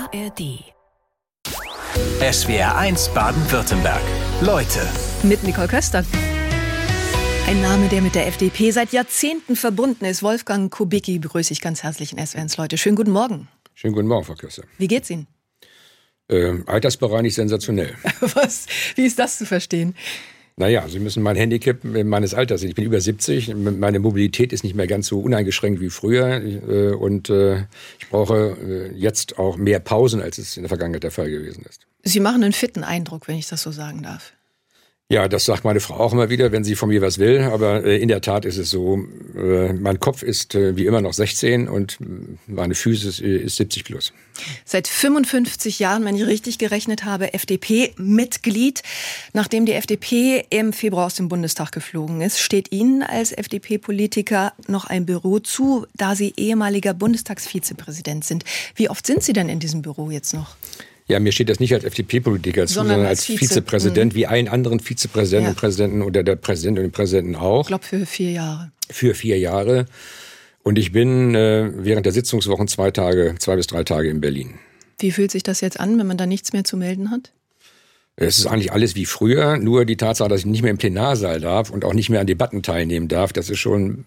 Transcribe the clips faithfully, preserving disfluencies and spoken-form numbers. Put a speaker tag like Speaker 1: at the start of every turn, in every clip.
Speaker 1: A R D.
Speaker 2: S W R eins Baden-Württemberg. Leute.
Speaker 1: Mit Nicole Köster. Ein Name, der mit der F D P seit Jahrzehnten verbunden ist. Wolfgang Kubicki begrüße ich ganz herzlich in S W R eins Leute. Schönen guten Morgen.
Speaker 3: Schönen guten Morgen, Frau Köster.
Speaker 1: Wie geht's Ihnen?
Speaker 3: Ähm, altersbereinigt sensationell.
Speaker 1: Was? Wie ist das zu verstehen?
Speaker 3: Naja, Sie müssen mein Handicap meines Alters sehen. Ich bin über siebzig. Meine Mobilität ist nicht mehr ganz so uneingeschränkt wie früher. Und ich brauche jetzt auch mehr Pausen, als es in der Vergangenheit der Fall gewesen ist.
Speaker 1: Sie machen einen fitten Eindruck, wenn ich das so sagen darf.
Speaker 3: Ja, das sagt meine Frau auch immer wieder, wenn sie von mir was will. Aber äh, in der Tat ist es so, äh, mein Kopf ist äh, wie immer noch sechzehn und meine Füße ist, ist siebzig plus.
Speaker 1: Seit fünfundfünfzig Jahren, wenn ich richtig gerechnet habe, F D P-Mitglied. Nachdem die F D P im Februar aus dem Bundestag geflogen ist, steht Ihnen als F D P-Politiker noch ein Büro zu, da Sie ehemaliger Bundestagsvizepräsident sind. Wie oft sind Sie denn in diesem Büro jetzt noch?
Speaker 3: Ja, mir steht das nicht als F D P-Politiker zu, sondern, sondern als Vize. Vizepräsident, mhm. wie allen anderen Vizepräsidenten ja. und Präsidenten oder der Präsident und den Präsidenten auch.
Speaker 1: Ich glaube für vier Jahre.
Speaker 3: Für vier Jahre. Und ich bin äh, während der Sitzungswochen zwei Tage, zwei bis drei Tage in Berlin.
Speaker 1: Wie fühlt sich das jetzt an, wenn man da nichts mehr zu melden hat?
Speaker 3: Es ist eigentlich alles wie früher, nur die Tatsache, dass ich nicht mehr im Plenarsaal darf und auch nicht mehr an Debatten teilnehmen darf, das ist schon,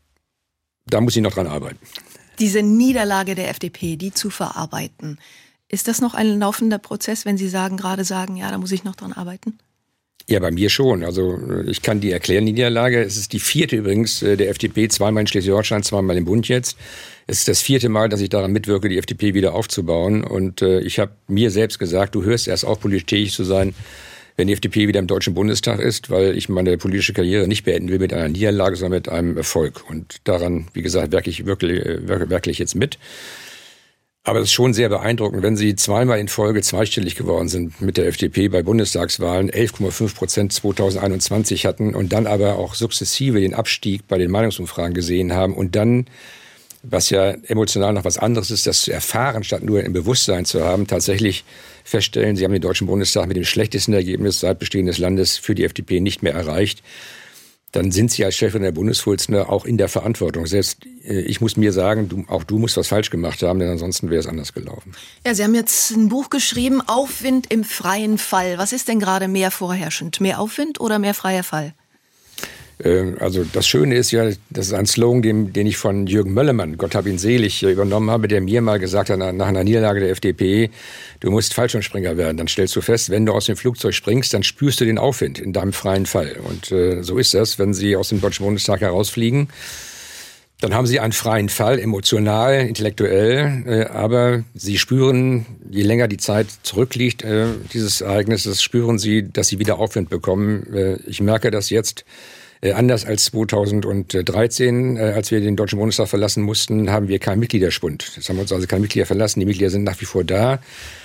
Speaker 3: da muss ich noch dran arbeiten.
Speaker 1: Diese Niederlage der F D P, die zu verarbeiten, ist das noch ein laufender Prozess, wenn Sie sagen, gerade sagen, ja, da muss ich noch dran arbeiten?
Speaker 3: Ja, bei mir schon. Also ich kann die erklären, die Niederlage. Es ist die vierte übrigens der F D P, zweimal in Schleswig-Holstein, zweimal im Bund jetzt. Es ist das vierte Mal, dass ich daran mitwirke, die F D P wieder aufzubauen. Und äh, ich habe mir selbst gesagt, du hörst erst auf, politisch tätig zu sein, wenn die F D P wieder im Deutschen Bundestag ist, weil ich meine politische Karriere nicht beenden will mit einer Niederlage, sondern mit einem Erfolg. Und daran, wie gesagt, werke ich wirklich, wirklich jetzt mit. Aber es ist schon sehr beeindruckend, wenn Sie zweimal in Folge zweistellig geworden sind mit der F D P bei Bundestagswahlen, elf Komma fünf Prozent zweitausendeinundzwanzig hatten und dann aber auch sukzessive den Abstieg bei den Meinungsumfragen gesehen haben und dann, was ja emotional noch was anderes ist, das zu erfahren, statt nur im Bewusstsein zu haben, tatsächlich feststellen, Sie haben den Deutschen Bundestag mit dem schlechtesten Ergebnis seit Bestehen des Landes für die F D P nicht mehr erreicht. Dann sind Sie als Chefin der Bundesvorsitzende auch in der Verantwortung. Selbst ich muss mir sagen, du, auch du musst was falsch gemacht haben, denn ansonsten wäre es anders gelaufen.
Speaker 1: Ja, Sie haben jetzt ein Buch geschrieben, Aufwind im freien Fall. Was ist denn gerade mehr vorherrschend? Mehr Aufwind oder mehr freier Fall?
Speaker 3: Also das Schöne ist ja, das ist ein Slogan, den, den ich von Jürgen Möllermann, Gott hab ihn selig, übernommen habe, der mir mal gesagt hat, nach einer Niederlage der F D P, du musst Fallschirmspringer werden. Dann stellst du fest, wenn du aus dem Flugzeug springst, dann spürst du den Aufwind in deinem freien Fall. Und äh, so ist das, wenn Sie aus dem Deutschen Bundestag herausfliegen. Dann haben Sie einen freien Fall, emotional, intellektuell, äh, aber Sie spüren, je länger die Zeit zurückliegt, äh, dieses Ereignisses, spüren Sie, dass Sie wieder Aufwind bekommen. Äh, ich merke das jetzt. Äh, anders als zweitausenddreizehn, äh, als wir den Deutschen Bundestag verlassen mussten, haben wir keinen Mitgliederschwund. Jetzt haben wir uns also keine Mitglieder verlassen. Die Mitglieder sind nach wie vor da.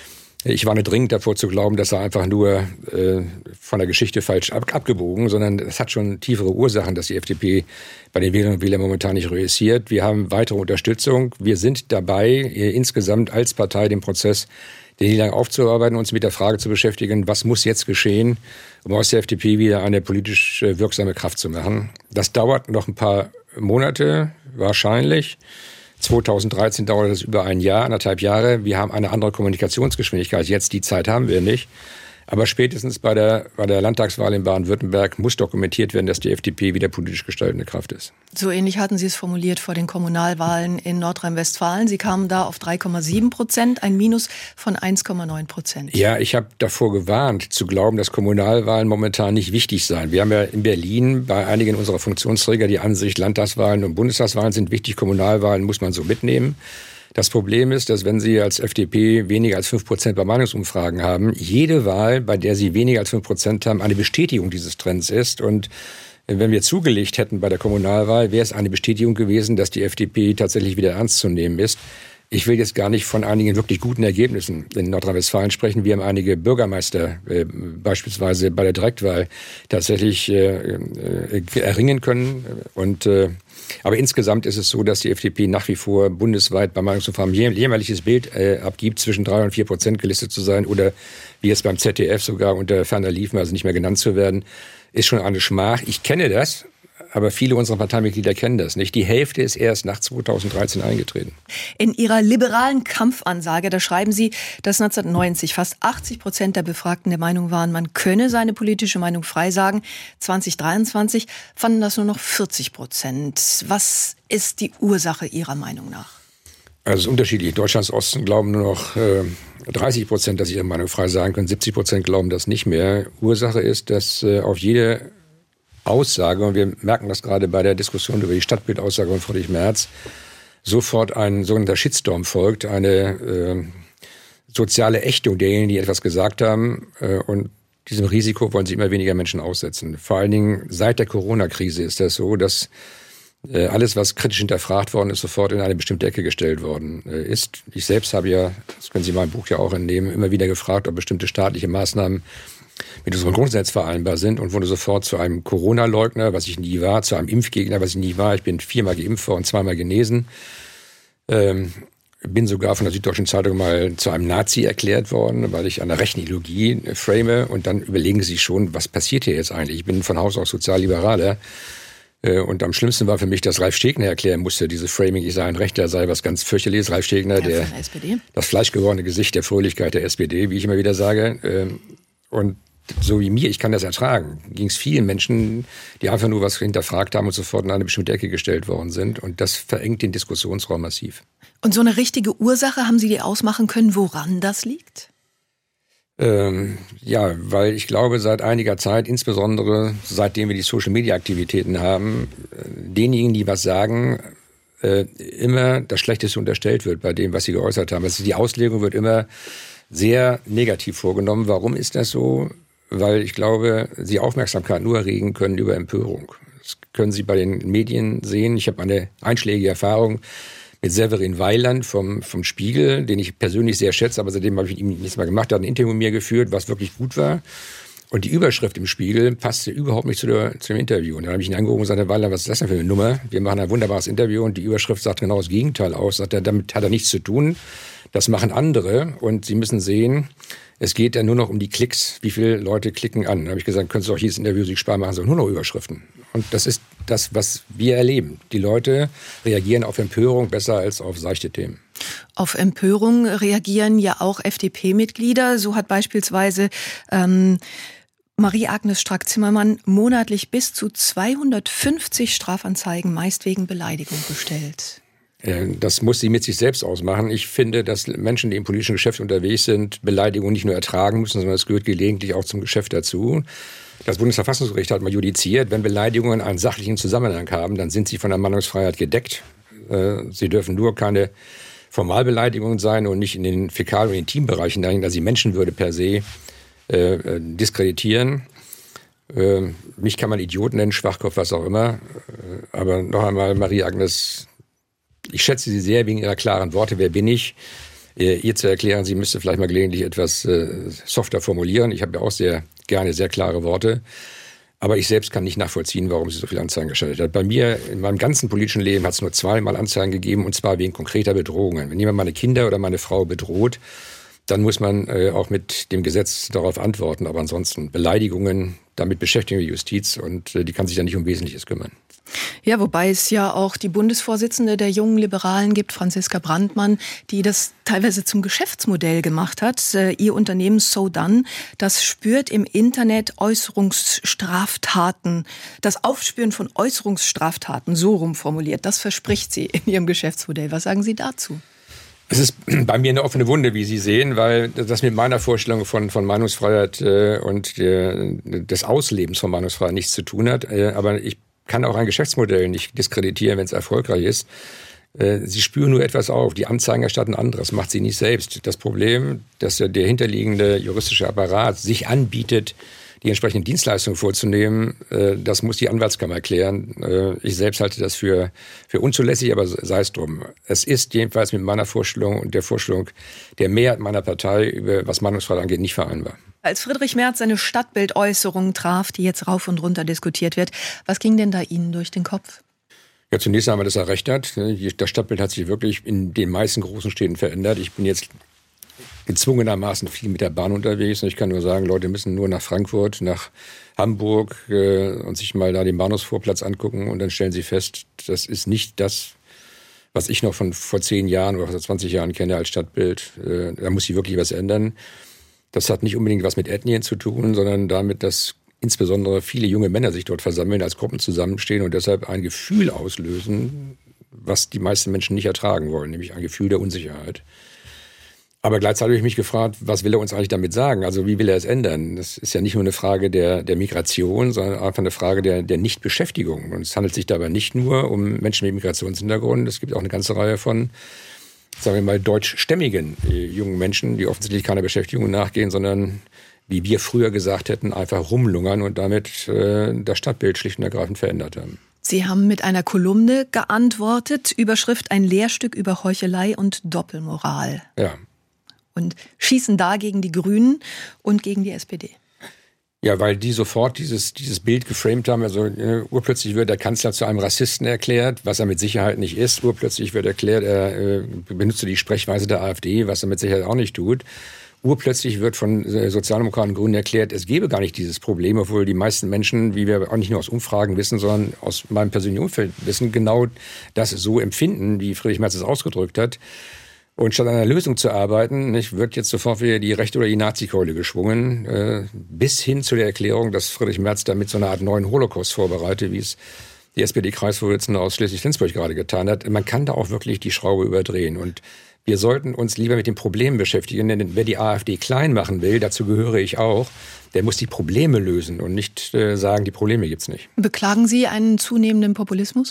Speaker 3: Ich warne dringend davor zu glauben, dass er einfach nur äh, von der Geschichte falsch ab, abgebogen, sondern es hat schon tiefere Ursachen, dass die F D P bei den Wählerinnen und Wählern momentan nicht reüssiert. Wir haben weitere Unterstützung. Wir sind dabei, äh, insgesamt als Partei den Prozess den Niederlagen aufzuarbeiten, uns mit der Frage zu beschäftigen, was muss jetzt geschehen, um aus der F D P wieder eine politisch wirksame Kraft zu machen. Das dauert noch ein paar Monate, wahrscheinlich. zweitausenddreizehn dauert das über ein Jahr, anderthalb Jahre. Wir haben eine andere Kommunikationsgeschwindigkeit. Jetzt die Zeit haben wir nicht. Aber spätestens bei der, bei der Landtagswahl in Baden-Württemberg muss dokumentiert werden, dass die F D P wieder politisch gestaltende Kraft ist.
Speaker 1: So ähnlich hatten Sie es formuliert vor den Kommunalwahlen in Nordrhein-Westfalen. Sie kamen da auf drei Komma sieben Prozent, ein Minus von eins Komma neun Prozent.
Speaker 3: Ja, ich habe davor gewarnt, zu glauben, dass Kommunalwahlen momentan nicht wichtig seien. Wir haben ja in Berlin bei einigen unserer Funktionsträger die Ansicht, Landtagswahlen und Bundestagswahlen sind wichtig, Kommunalwahlen muss man so mitnehmen. Das Problem ist, dass wenn Sie als F D P weniger als fünf Prozent bei Meinungsumfragen haben, jede Wahl, bei der Sie weniger als fünf Prozent haben, eine Bestätigung dieses Trends ist. Und wenn wir zugelegt hätten bei der Kommunalwahl, wäre es eine Bestätigung gewesen, dass die F D P tatsächlich wieder ernst zu nehmen ist. Ich will jetzt gar nicht von einigen wirklich guten Ergebnissen in Nordrhein-Westfalen sprechen. Wir haben einige Bürgermeister äh, beispielsweise bei der Direktwahl tatsächlich äh, äh, erringen können. Und äh, aber insgesamt ist es so, dass die F D P nach wie vor bundesweit bei Meinungsumfragen ein jämmerliches Bild äh, abgibt, zwischen drei und vier Prozent gelistet zu sein oder wie jetzt beim Z D F sogar unter ferner liefen, also nicht mehr genannt zu werden, ist schon eine Schmach. Ich kenne das aber viele unserer Parteimitglieder kennen das nicht. Die Hälfte ist erst nach zweitausenddreizehn eingetreten.
Speaker 1: In Ihrer liberalen Kampfansage, da schreiben Sie, dass neunzehnhundertneunzig fast achtzig Prozent der Befragten der Meinung waren, man könne seine politische Meinung frei sagen. zweitausenddreiundzwanzig fanden das nur noch vierzig Prozent. Was ist die Ursache Ihrer Meinung nach?
Speaker 3: Also es ist unterschiedlich. Deutschlands Osten glauben nur noch äh, dreißig Prozent, dass sie ihre Meinung frei sagen können. siebzig Prozent glauben das nicht mehr. Ursache ist, dass äh, auf jede Aussage, und wir merken das gerade bei der Diskussion über die Stadtbildaussage von Friedrich Merz, sofort ein sogenannter Shitstorm folgt, eine äh, soziale Ächtung derjenigen, die etwas gesagt haben. Äh, und diesem Risiko wollen sich immer weniger Menschen aussetzen. Vor allen Dingen seit der Corona-Krise ist das so, dass alles, was kritisch hinterfragt worden ist, sofort in eine bestimmte Ecke gestellt worden ist. Ich selbst habe ja, das können Sie meinem Buch ja auch entnehmen, immer wieder gefragt, ob bestimmte staatliche Maßnahmen mit unserem Grundgesetz vereinbar sind und wurde sofort zu einem Corona-Leugner, was ich nie war, zu einem Impfgegner, was ich nie war. Ich bin viermal geimpft worden, zweimal genesen. Ähm, bin sogar von der Süddeutschen Zeitung mal zu einem Nazi erklärt worden, weil ich eine rechten Ideologie frame. Und dann überlegen Sie sich schon, was passiert hier jetzt eigentlich? Ich bin von Haus aus Sozialliberaler. Und am schlimmsten war für mich, dass Ralf Stegner erklären musste, dieses Framing, ich sei ein Rechter, sei was ganz fürchterliches. Ralf Stegner, der, der das fleischgewordene Gesicht der Fröhlichkeit der S P D, wie ich immer wieder sage. Und so wie mir, ich kann das ertragen, ging es vielen Menschen, die einfach nur was hinterfragt haben und sofort in eine bestimmte Ecke gestellt worden sind. Und das verengt den Diskussionsraum massiv.
Speaker 1: Und so eine richtige Ursache, haben Sie die ausmachen können, woran das liegt?
Speaker 3: Ähm, ja, weil ich glaube, seit einiger Zeit, insbesondere seitdem wir die Social-Media-Aktivitäten haben, äh, denjenigen, die was sagen, äh, immer das Schlechteste unterstellt wird bei dem, was sie geäußert haben. Also die Auslegung wird immer sehr negativ vorgenommen. Warum ist das so? Weil ich glaube, sie Aufmerksamkeit nur erregen können über Empörung. Das können Sie bei den Medien sehen. Ich habe eine einschlägige Erfahrung mit Severin Weiland vom, vom Spiegel, den ich persönlich sehr schätze, aber seitdem habe ich mit ihm nichts mehr gemacht. Er hat ein Interview mit mir geführt, was wirklich gut war. Und die Überschrift im Spiegel passte überhaupt nicht zu, der, zu dem Interview. Und dann habe ich ihn angerufen und gesagt, Herr Weiland, was ist das denn für eine Nummer? Wir machen ein wunderbares Interview und die Überschrift sagt genau das Gegenteil aus. Sagt er, damit hat er nichts zu tun. Das machen andere. Und Sie müssen sehen, es geht ja nur noch um die Klicks. Wie viele Leute klicken an? Da habe ich gesagt, können Sie auch jedes Interview sich sparen, machen Sie nur noch Überschriften. Und das ist das, was wir erleben. Die Leute reagieren auf Empörung besser als auf seichte Themen.
Speaker 1: Auf Empörung reagieren ja auch F D P-Mitglieder. So hat beispielsweise ähm, Marie-Agnes Strack-Zimmermann monatlich bis zu zweihundertfünfzig Strafanzeigen, meist wegen Beleidigung, gestellt.
Speaker 3: Das muss sie mit sich selbst ausmachen. Ich finde, dass Menschen, die im politischen Geschäft unterwegs sind, Beleidigungen nicht nur ertragen müssen, sondern es gehört gelegentlich auch zum Geschäft dazu. Das Bundesverfassungsgericht hat mal judiziert, wenn Beleidigungen einen sachlichen Zusammenhang haben, dann sind sie von der Meinungsfreiheit gedeckt. Sie dürfen nur keine Formalbeleidigungen sein und nicht in den Fäkal- und Intimbereichen dahin, dass sie Menschenwürde per se äh, diskreditieren. Äh, mich kann man Idioten nennen, Schwachkopf, was auch immer. Äh, aber noch einmal, Marie-Agnes, ich schätze Sie sehr wegen Ihrer klaren Worte. Wer bin ich? Äh, ihr zu erklären, sie müsste vielleicht mal gelegentlich etwas äh, softer formulieren. Ich habe ja auch sehr gerne sehr klare Worte. Aber ich selbst kann nicht nachvollziehen, warum sie so viele Anzeigen geschaltet hat. Bei mir, in meinem ganzen politischen Leben, hat es nur zweimal Anzeigen gegeben, und zwar wegen konkreter Bedrohungen. Wenn jemand meine Kinder oder meine Frau bedroht, dann muss man äh, auch mit dem Gesetz darauf antworten. Aber ansonsten Beleidigungen, damit beschäftigen wir Justiz, und äh, die kann sich ja nicht um Wesentliches kümmern.
Speaker 1: Ja, wobei es ja auch die Bundesvorsitzende der Jungen Liberalen gibt, Franziska Brandmann, die das teilweise zum Geschäftsmodell gemacht hat. Ihr Unternehmen So Done, das spürt im Internet Äußerungsstraftaten. Das Aufspüren von Äußerungsstraftaten, so rum formuliert, das verspricht sie in ihrem Geschäftsmodell. Was sagen Sie dazu?
Speaker 3: Es ist bei mir eine offene Wunde, wie Sie sehen, weil das mit meiner Vorstellung von, von Meinungsfreiheit äh, und äh, des Auslebens von Meinungsfreiheit nichts zu tun hat. Äh, aber ich kann auch ein Geschäftsmodell nicht diskreditieren, wenn es erfolgreich ist. Äh, sie spüren nur etwas auf. Die Anzeigen erstatten anderes, macht sie nicht selbst. Das Problem, dass der hinterliegende juristische Apparat sich anbietet, die entsprechenden Dienstleistungen vorzunehmen, äh, das muss die Anwaltskammer erklären. Äh, ich selbst halte das für, für unzulässig, aber sei es drum. Es ist jedenfalls mit meiner Vorstellung und der Vorstellung der Mehrheit meiner Partei, über was Meinungsfreiheit angeht, nicht vereinbar. Als
Speaker 1: Friedrich Merz seine Stadtbildäußerung traf, die jetzt rauf und runter diskutiert wird, was ging denn da Ihnen durch den Kopf?
Speaker 3: Ja, zunächst einmal, dass er recht hat. Das Stadtbild hat sich wirklich in den meisten großen Städten verändert. Ich bin jetzt gezwungenermaßen viel mit der Bahn unterwegs. Und ich kann nur sagen, Leute müssen nur nach Frankfurt, nach Hamburg äh, und sich mal da den Bahnhofsvorplatz angucken. Und dann stellen sie fest, das ist nicht das, was ich noch von vor zehn Jahren oder vor zwanzig Jahren kenne als Stadtbild. Äh, da muss sich wirklich was ändern. Das hat nicht unbedingt was mit Ethnien zu tun, sondern damit, dass insbesondere viele junge Männer sich dort versammeln, als Gruppen zusammenstehen und deshalb ein Gefühl auslösen, was die meisten Menschen nicht ertragen wollen, nämlich ein Gefühl der Unsicherheit. Aber gleichzeitig habe ich mich gefragt, was will er uns eigentlich damit sagen? Also wie will er es ändern? Das ist ja nicht nur eine Frage der, der Migration, sondern einfach eine Frage der, der Nichtbeschäftigung. Und es handelt sich dabei nicht nur um Menschen mit Migrationshintergrund. Es gibt auch eine ganze Reihe von, sagen wir mal, deutschstämmigen äh, jungen Menschen, die offensichtlich keiner Beschäftigung nachgehen, sondern, wie wir früher gesagt hätten, einfach rumlungern und damit äh, das Stadtbild schlicht und ergreifend verändert haben.
Speaker 1: Sie haben mit einer Kolumne geantwortet, Überschrift ein Lehrstück über Heuchelei und Doppelmoral.
Speaker 3: Ja.
Speaker 1: Und schießen da gegen die Grünen und gegen die S P D.
Speaker 3: Ja, weil die sofort dieses, dieses Bild geframed haben. Also äh, urplötzlich wird der Kanzler zu einem Rassisten erklärt, was er mit Sicherheit nicht ist. Urplötzlich wird erklärt, er äh, benutzt die Sprechweise der AfD, was er mit Sicherheit auch nicht tut. Urplötzlich wird von äh, Sozialdemokraten und Grünen erklärt, es gebe gar nicht dieses Problem, obwohl die meisten Menschen, wie wir auch nicht nur aus Umfragen wissen, sondern aus meinem persönlichen Umfeld wissen, genau das so empfinden, wie Friedrich Merz es ausgedrückt hat. Und statt an einer Lösung zu arbeiten, nicht, wird jetzt sofort wieder die rechte oder die Nazikeule geschwungen, äh, bis hin zu der Erklärung, dass Friedrich Merz damit so eine Art neuen Holocaust vorbereitet, wie es die S P D-Kreisvorsitzende aus Schleswig-Flensburg gerade getan hat. Man kann da auch wirklich die Schraube überdrehen. Und wir sollten uns lieber mit den Problemen beschäftigen, denn wer die AfD klein machen will, dazu gehöre ich auch, der muss die Probleme lösen und nicht äh, sagen, die Probleme gibt's nicht.
Speaker 1: Beklagen Sie einen zunehmenden Populismus?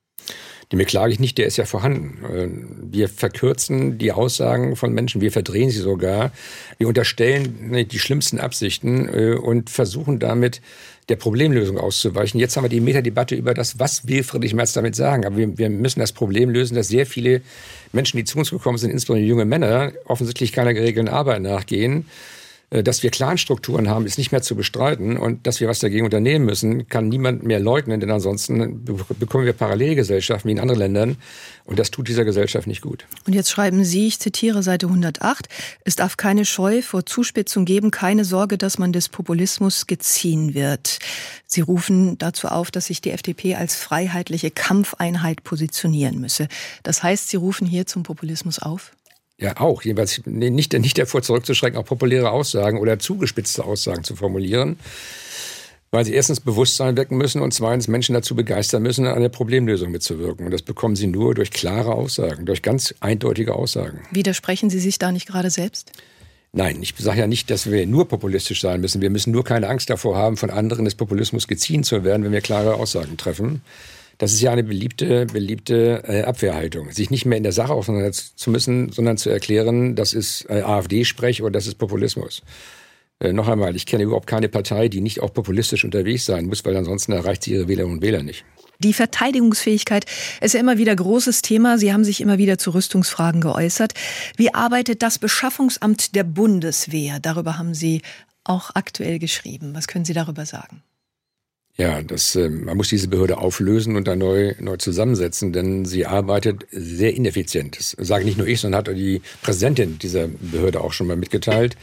Speaker 3: Den beklage ich nicht, der ist ja vorhanden. Wir verkürzen die Aussagen von Menschen, wir verdrehen sie sogar. Wir unterstellen die schlimmsten Absichten und versuchen damit der Problemlösung auszuweichen. Jetzt haben wir die Metadebatte über das, was will Friedrich Merz damit sagen. Aber wir, wir müssen das Problem lösen, dass sehr viele Menschen, die zu uns gekommen sind, insbesondere junge Männer, offensichtlich keiner geregelten Arbeit nachgehen. Dass wir Clanstrukturen haben, ist nicht mehr zu bestreiten. Und dass wir was dagegen unternehmen müssen, kann niemand mehr leugnen. Denn ansonsten bekommen wir Parallelgesellschaften wie in anderen Ländern. Und das tut dieser Gesellschaft nicht gut.
Speaker 1: Und jetzt schreiben Sie, ich zitiere Seite hundertacht, es darf keine Scheu vor Zuspitzung geben, keine Sorge, dass man des Populismus geziehen wird. Sie rufen dazu auf, dass sich die F D P als freiheitliche Kampfeinheit positionieren müsse. Das heißt, Sie rufen hier zum Populismus auf?
Speaker 3: Ja, auch. Jedenfalls nicht, nicht davor zurückzuschrecken, auch populäre Aussagen oder zugespitzte Aussagen zu formulieren, weil sie erstens Bewusstsein wecken müssen und zweitens Menschen dazu begeistern müssen, an der Problemlösung mitzuwirken. Und das bekommen sie nur durch klare Aussagen, durch ganz eindeutige Aussagen.
Speaker 1: Widersprechen Sie sich da nicht gerade selbst?
Speaker 3: Nein, ich sage ja nicht, dass wir nur populistisch sein müssen. Wir müssen nur keine Angst davor haben, von anderen des Populismus geziehen zu werden, wenn wir klare Aussagen treffen. Das ist ja eine beliebte, beliebte äh, Abwehrhaltung. Sich nicht mehr in der Sache auseinandersetzen zu müssen, sondern zu erklären, das ist äh, AfD-Sprech oder das ist Populismus. Äh, noch einmal, ich kenne überhaupt keine Partei, die nicht auch populistisch unterwegs sein muss, weil ansonsten erreicht sie ihre Wählerinnen und Wähler nicht.
Speaker 1: Die Verteidigungsfähigkeit ist ja immer wieder großes Thema. Sie haben sich immer wieder zu Rüstungsfragen geäußert. Wie arbeitet das Beschaffungsamt der Bundeswehr? Darüber haben Sie auch aktuell geschrieben. Was können Sie darüber sagen?
Speaker 3: Ja, das, äh, man muss diese Behörde auflösen und dann neu, neu zusammensetzen, denn sie arbeitet sehr ineffizient. Das sage nicht nur ich, sondern hat die Präsidentin dieser Behörde auch schon mal mitgeteilt.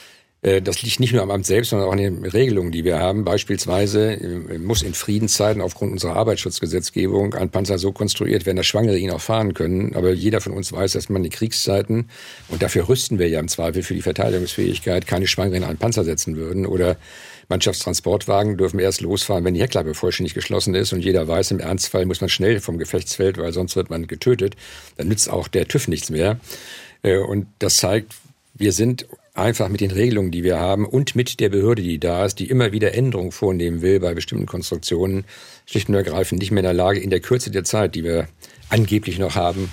Speaker 3: Äh, das liegt nicht nur am Amt selbst, sondern auch an den Regelungen, die wir haben. Beispielsweise äh, muss in Friedenszeiten aufgrund unserer Arbeitsschutzgesetzgebung ein Panzer so konstruiert werden, dass Schwangere ihn auch fahren können. Aber jeder von uns weiß, dass man in Kriegszeiten, und dafür rüsten wir ja im Zweifel für die Verteidigungsfähigkeit, keine Schwangere in einen Panzer setzen würden oder Mannschaftstransportwagen dürfen erst losfahren, wenn die Heckklappe vollständig geschlossen ist und jeder weiß, im Ernstfall muss man schnell vom Gefechtsfeld, weil sonst wird man getötet. Dann nützt auch der TÜV nichts mehr. Und das zeigt, wir sind einfach mit den Regelungen, die wir haben und mit der Behörde, die da ist, die immer wieder Änderungen vornehmen will bei bestimmten Konstruktionen, schlicht und ergreifend nicht mehr in der Lage, in der Kürze der Zeit, die wir angeblich noch haben,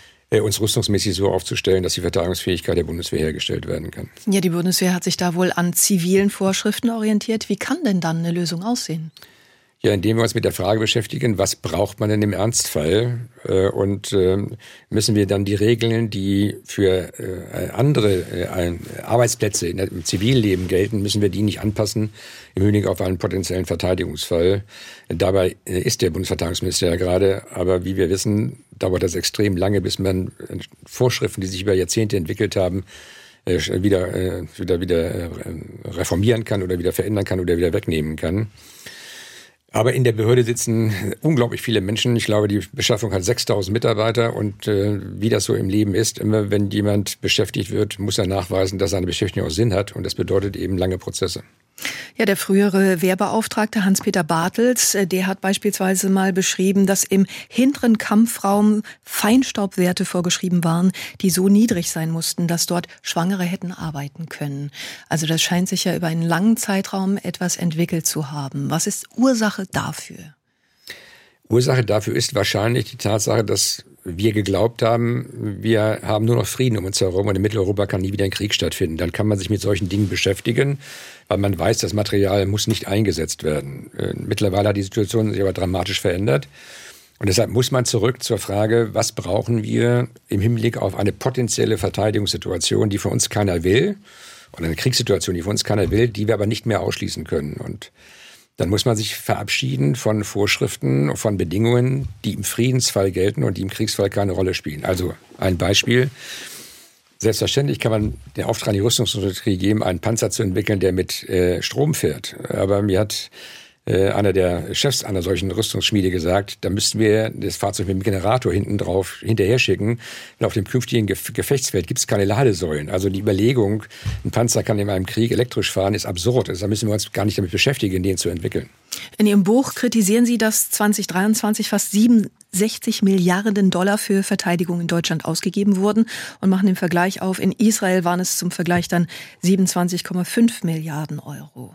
Speaker 3: uns rüstungsmäßig so aufzustellen, dass die Verteidigungsfähigkeit der Bundeswehr hergestellt werden kann.
Speaker 1: Ja, die Bundeswehr hat sich da wohl an zivilen Vorschriften orientiert. Wie kann denn dann eine Lösung aussehen?
Speaker 3: Ja, indem wir uns mit der Frage beschäftigen, was braucht man denn im Ernstfall? Und müssen wir dann die Regeln, die für andere Arbeitsplätze im Zivilleben gelten, müssen wir die nicht anpassen im Hinblick auf einen potenziellen Verteidigungsfall? Dabei ist der Bundesverteidigungsminister ja gerade, aber wie wir wissen, dauert das extrem lange, bis man Vorschriften, die sich über Jahrzehnte entwickelt haben, äh, wieder, äh, wieder, wieder äh, reformieren kann oder wieder verändern kann oder wieder wegnehmen kann. Aber in der Behörde sitzen unglaublich viele Menschen. Ich glaube, die Beschaffung hat sechstausend Mitarbeiter. Und äh, wie das so im Leben ist, immer wenn jemand beschäftigt wird, muss er nachweisen, dass seine Beschäftigung auch Sinn hat. Und das bedeutet eben lange Prozesse.
Speaker 1: Ja, der frühere Wehrbeauftragte Hans-Peter Bartels, der hat beispielsweise mal beschrieben, dass im hinteren Kampfraum Feinstaubwerte vorgeschrieben waren, die so niedrig sein mussten, dass dort Schwangere hätten arbeiten können. Also das scheint sich ja über einen langen Zeitraum etwas entwickelt zu haben. Was ist Ursache dafür?
Speaker 3: Ursache dafür ist wahrscheinlich die Tatsache, dass wir geglaubt haben, wir haben nur noch Frieden um uns herum und in Mitteleuropa kann nie wieder ein Krieg stattfinden. Dann kann man sich mit solchen Dingen beschäftigen, weil man weiß, das Material muss nicht eingesetzt werden. Mittlerweile hat die Situation sich aber dramatisch verändert. Und deshalb muss man zurück zur Frage, was brauchen wir im Hinblick auf eine potenzielle Verteidigungssituation, die von uns keiner will, oder eine Kriegssituation, die von uns keiner will, die wir aber nicht mehr ausschließen können. Und dann muss man sich verabschieden von Vorschriften, von Bedingungen, die im Friedensfall gelten und die im Kriegsfall keine Rolle spielen. Also ein Beispiel. Selbstverständlich kann man den Auftrag an die Rüstungsindustrie geben, einen Panzer zu entwickeln, der mit äh, Strom fährt. Aber mir hat äh, einer der Chefs einer solchen Rüstungsschmiede gesagt, da müssten wir das Fahrzeug mit dem Generator hinten drauf hinterher schicken. Denn auf dem künftigen Ge- Gefechtsfeld gibt es keine Ladesäulen. Also die Überlegung, ein Panzer kann in einem Krieg elektrisch fahren, ist absurd. Also da müssen wir uns gar nicht damit beschäftigen, den zu entwickeln.
Speaker 1: In Ihrem Buch kritisieren Sie, dass zwanzig dreiundzwanzig fast siebenundsechzig Milliarden Dollar für Verteidigung in Deutschland ausgegeben wurden und machen den Vergleich auf. In Israel waren es zum Vergleich dann siebenundzwanzig Komma fünf Milliarden Euro.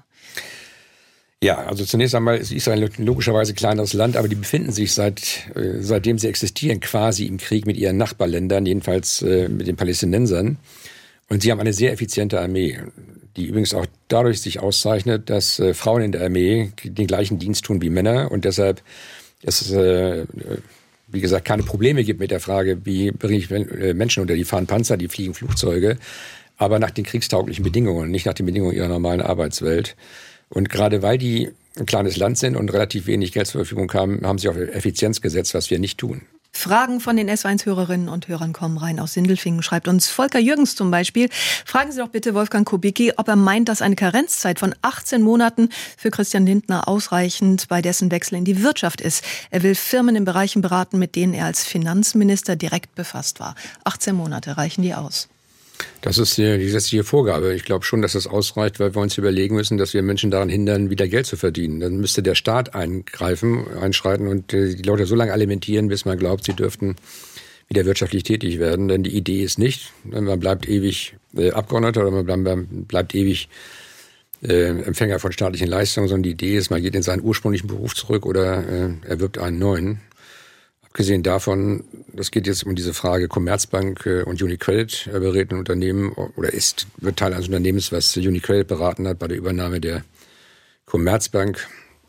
Speaker 3: Ja, also zunächst einmal ist Israel logischerweise ein kleineres Land, aber die befinden sich seit, äh, seitdem sie existieren quasi im Krieg mit ihren Nachbarländern, jedenfalls äh, mit den Palästinensern. Und sie haben eine sehr effiziente Armee, die übrigens auch dadurch sich auszeichnet, dass äh, Frauen in der Armee den gleichen Dienst tun wie Männer und deshalb es, äh, wie gesagt, keine Probleme gibt mit der Frage, wie bringe ich Menschen unter, die fahren Panzer, die fliegen Flugzeuge, aber nach den kriegstauglichen Bedingungen, nicht nach den Bedingungen ihrer normalen Arbeitswelt. Und gerade weil die ein kleines Land sind und relativ wenig Geld zur Verfügung haben, haben sie auf Effizienz gesetzt, was wir nicht tun.
Speaker 1: Fragen von den S eins Hörerinnen und Hörern kommen rein aus Sindelfingen, schreibt uns Volker Jürgens zum Beispiel. Fragen Sie doch bitte Wolfgang Kubicki, ob er meint, dass eine Karenzzeit von achtzehn Monaten für Christian Lindner ausreichend bei dessen Wechsel in die Wirtschaft ist. Er will Firmen in Bereichen beraten, mit denen er als Finanzminister direkt befasst war. achtzehn Monate, reichen die aus?
Speaker 3: Das ist die gesetzliche Vorgabe. Ich glaube schon, dass das ausreicht, weil wir uns überlegen müssen, dass wir Menschen daran hindern, wieder Geld zu verdienen. Dann müsste der Staat eingreifen, einschreiten und die Leute so lange alimentieren, bis man glaubt, sie dürften wieder wirtschaftlich tätig werden. Denn die Idee ist nicht, man bleibt ewig äh, Abgeordneter oder man bleibt, bleibt ewig äh, Empfänger von staatlichen Leistungen, sondern die Idee ist, man geht in seinen ursprünglichen Beruf zurück oder äh, erwirbt einen neuen. Abgesehen davon, das geht jetzt um diese Frage, Commerzbank und UniCredit berät ein Unternehmen oder ist, wird Teil eines Unternehmens, was UniCredit beraten hat bei der Übernahme der Commerzbank.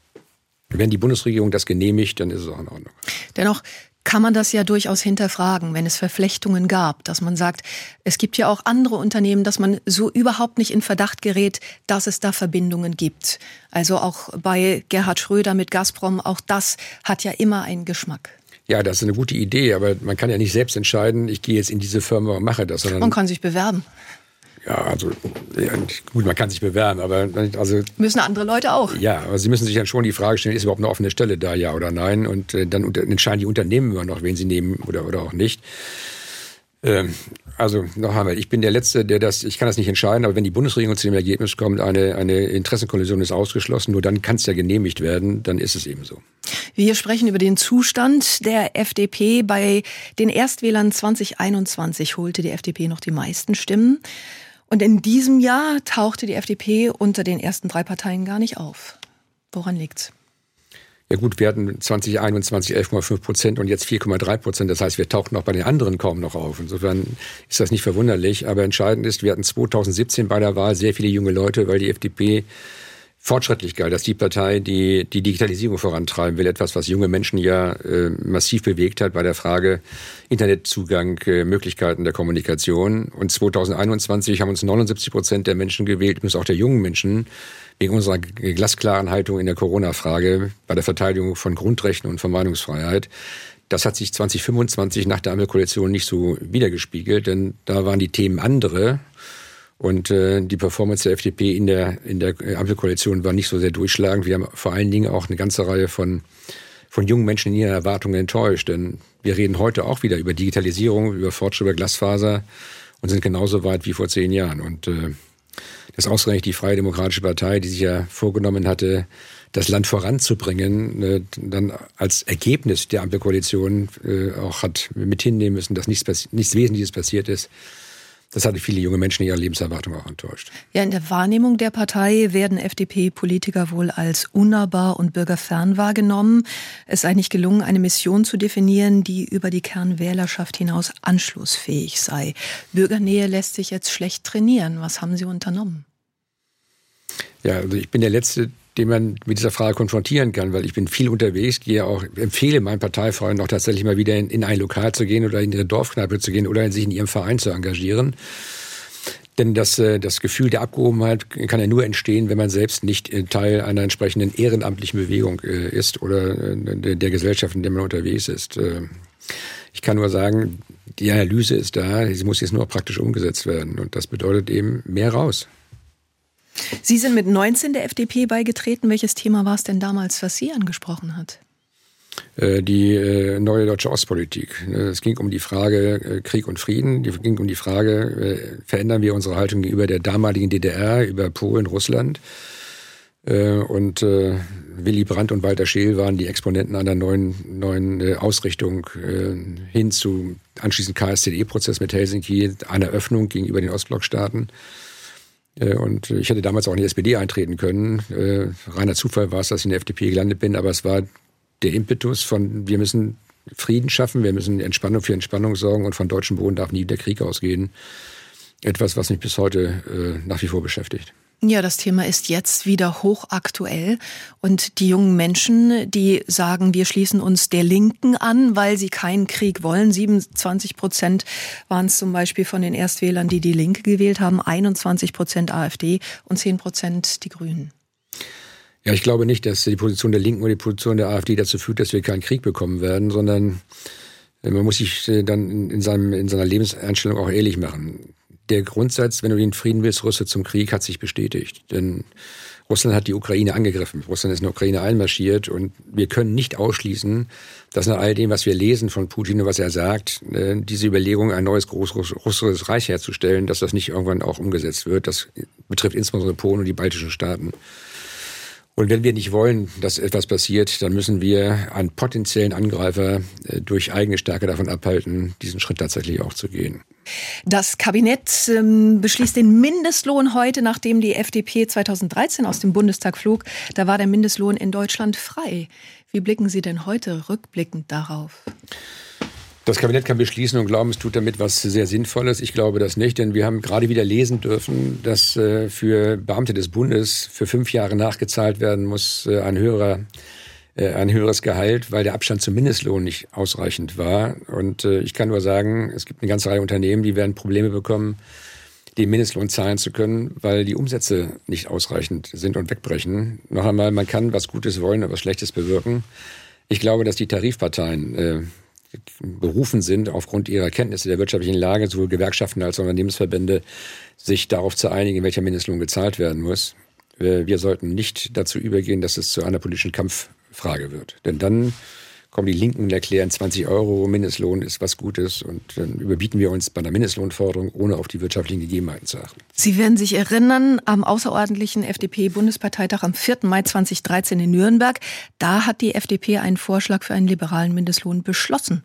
Speaker 3: Wenn die Bundesregierung das genehmigt, dann ist es auch in Ordnung.
Speaker 1: Dennoch kann man das ja durchaus hinterfragen, wenn es Verflechtungen gab, dass man sagt, es gibt ja auch andere Unternehmen, dass man so überhaupt nicht in Verdacht gerät, dass es da Verbindungen gibt. Also auch bei Gerhard Schröder mit Gazprom, auch das hat ja immer einen Geschmack.
Speaker 3: Ja, das ist eine gute Idee, aber man kann ja nicht selbst entscheiden, ich gehe jetzt in diese Firma und mache das. Sondern
Speaker 1: man kann sich bewerben.
Speaker 3: Ja, also ja, gut, man kann sich bewerben, aber also
Speaker 1: müssen andere Leute auch.
Speaker 3: Ja, aber sie müssen sich dann schon die Frage stellen, ist überhaupt eine offene Stelle da, ja oder nein? Und äh, dann unter, entscheiden die Unternehmen immer noch, wen sie nehmen oder oder auch nicht. Ähm, also noch einmal, ich bin der Letzte, der das, ich kann das nicht entscheiden, aber wenn die Bundesregierung zu dem Ergebnis kommt, eine eine Interessenkollision ist ausgeschlossen, nur dann kann es ja genehmigt werden, dann ist es eben so.
Speaker 1: Wir sprechen über den Zustand der F D P. Bei den Erstwählern zwanzig einundzwanzig holte die F D P noch die meisten Stimmen. Und in diesem Jahr tauchte die F D P unter den ersten drei Parteien gar nicht auf. Woran liegt's?
Speaker 3: Ja gut, wir hatten zwanzig einundzwanzig elf Komma fünf Prozent und jetzt vier Komma drei Prozent. Das heißt, wir tauchten auch bei den anderen kaum noch auf. Insofern ist das nicht verwunderlich. Aber entscheidend ist, wir hatten zwanzig siebzehn bei der Wahl sehr viele junge Leute, weil die F D P fortschrittlich galt. Das ist die Partei, die die Digitalisierung vorantreiben will. Etwas, was junge Menschen ja äh, massiv bewegt hat bei der Frage Internetzugang, äh, Möglichkeiten der Kommunikation. Und zwanzig einundzwanzig haben uns neunundsiebzig Prozent der Menschen gewählt, übrigens auch der jungen Menschen, wegen unserer glasklaren Haltung in der Corona-Frage bei der Verteidigung von Grundrechten und von Meinungsfreiheit. Das hat sich zwanzig fünfundzwanzig nach der Ampelkoalition nicht so wiedergespiegelt, denn da waren die Themen andere. Und äh, die Performance der F D P in der, in der Ampelkoalition war nicht so sehr durchschlagend. Wir haben vor allen Dingen auch eine ganze Reihe von, von jungen Menschen in ihren Erwartungen enttäuscht. Denn wir reden heute auch wieder über Digitalisierung, über Fortschritt, über Glasfaser und sind genauso weit wie vor zehn Jahren. Und äh, das ausgerechnet die Freie Demokratische Partei, die sich ja vorgenommen hatte, das Land voranzubringen, äh, dann als Ergebnis der Ampelkoalition äh, auch hat mit hinnehmen müssen, dass nichts, nichts Wesentliches passiert ist. Das hatte viele junge Menschen in ihrer Lebenserwartung auch enttäuscht.
Speaker 1: Ja, in der Wahrnehmung der Partei werden F D P-Politiker wohl als unnahbar und bürgerfern wahrgenommen. Es sei nicht gelungen, eine Mission zu definieren, die über die Kernwählerschaft hinaus anschlussfähig sei. Bürgernähe lässt sich jetzt schlecht trainieren. Was haben Sie unternommen?
Speaker 3: Ja, also ich bin der Letzte, den man mit dieser Frage konfrontieren kann, weil ich bin viel unterwegs, gehe auch, empfehle meinen Parteifreunden auch tatsächlich mal wieder in, in ein Lokal zu gehen oder in ihre Dorfkneipe zu gehen oder sich in ihrem Verein zu engagieren. Denn das, das Gefühl der Abgehobenheit kann ja nur entstehen, wenn man selbst nicht Teil einer entsprechenden ehrenamtlichen Bewegung ist oder der Gesellschaft, in der man unterwegs ist. Ich kann nur sagen, die Analyse ist da, sie muss jetzt nur praktisch umgesetzt werden und das bedeutet eben mehr raus.
Speaker 1: Sie sind mit neunzehn der F D P beigetreten. Welches Thema war es denn damals, was Sie angesprochen hat?
Speaker 3: Die äh, neue deutsche Ostpolitik. Es ging um die Frage äh, Krieg und Frieden. Es ging um die Frage, äh, verändern wir unsere Haltung gegenüber der damaligen D D R, über Polen, Russland. Äh, und äh, Willy Brandt und Walter Scheel waren die Exponenten einer neuen, neuen äh, Ausrichtung äh, hin zu anschließend K S Z E-Prozess mit Helsinki, einer Öffnung gegenüber den Ostblockstaaten. Und ich hätte damals auch in die S P D eintreten können. Äh, reiner Zufall war es, dass ich in der F D P gelandet bin, aber es war der Impetus von, wir müssen Frieden schaffen, wir müssen Entspannung für Entspannung sorgen und von deutschem Boden darf nie der Krieg ausgehen. Etwas, was mich bis heute äh, nach wie vor beschäftigt.
Speaker 1: Ja, das Thema ist jetzt wieder hochaktuell und die jungen Menschen, die sagen, wir schließen uns der Linken an, weil sie keinen Krieg wollen. siebenundzwanzig Prozent waren es zum Beispiel von den Erstwählern, die die Linke gewählt haben, einundzwanzig Prozent AfD und zehn Prozent die Grünen.
Speaker 3: Ja, ich glaube nicht, dass die Position der Linken oder die Position der AfD dazu führt, dass wir keinen Krieg bekommen werden, sondern man muss sich dann in, seinem, in seiner Lebenseinstellung auch ehrlich machen. Der Grundsatz, wenn du den Frieden willst, rüste zum Krieg, hat sich bestätigt. Denn Russland hat die Ukraine angegriffen. Russland ist in die Ukraine einmarschiert. Und wir können nicht ausschließen, dass nach all dem, was wir lesen von Putin und was er sagt, diese Überlegung, ein neues großrussisches Reich herzustellen, dass das nicht irgendwann auch umgesetzt wird. Das betrifft insbesondere Polen und die baltischen Staaten. Und wenn wir nicht wollen, dass etwas passiert, dann müssen wir einen potenziellen Angreifer durch eigene Stärke davon abhalten, diesen Schritt tatsächlich auch zu gehen.
Speaker 1: Das Kabinett ähm, beschließt den Mindestlohn heute, nachdem die F D P zweitausenddreizehn aus dem Bundestag flog. Da war der Mindestlohn in Deutschland frei. Wie blicken Sie denn heute rückblickend darauf?
Speaker 3: Das Kabinett kann beschließen und glauben, es tut damit was sehr Sinnvolles. Ich glaube das nicht, denn wir haben gerade wieder lesen dürfen, dass äh, für Beamte des Bundes für fünf Jahre nachgezahlt werden muss äh, ein höherer äh, ein höheres Gehalt, weil der Abstand zum Mindestlohn nicht ausreichend war. Und äh, ich kann nur sagen, es gibt eine ganze Reihe Unternehmen, die werden Probleme bekommen, den Mindestlohn zahlen zu können, weil die Umsätze nicht ausreichend sind und wegbrechen. Noch einmal, man kann was Gutes wollen, aber was Schlechtes bewirken. Ich glaube, dass die Tarifparteien äh, berufen sind, aufgrund ihrer Kenntnisse der wirtschaftlichen Lage, sowohl Gewerkschaften als auch Unternehmensverbände, sich darauf zu einigen, welcher Mindestlohn gezahlt werden muss. Wir sollten nicht dazu übergehen, dass es zu einer politischen Kampffrage wird. Denn dann kommen die Linken und erklären, zwanzig Euro Mindestlohn ist was Gutes und dann überbieten wir uns bei einer Mindestlohnforderung, ohne auf die wirtschaftlichen Gegebenheiten zu achten.
Speaker 1: Sie werden sich erinnern, am außerordentlichen F D P-Bundesparteitag am vierten Mai zweitausenddreizehn in Nürnberg, da hat die F D P einen Vorschlag für einen liberalen Mindestlohn beschlossen.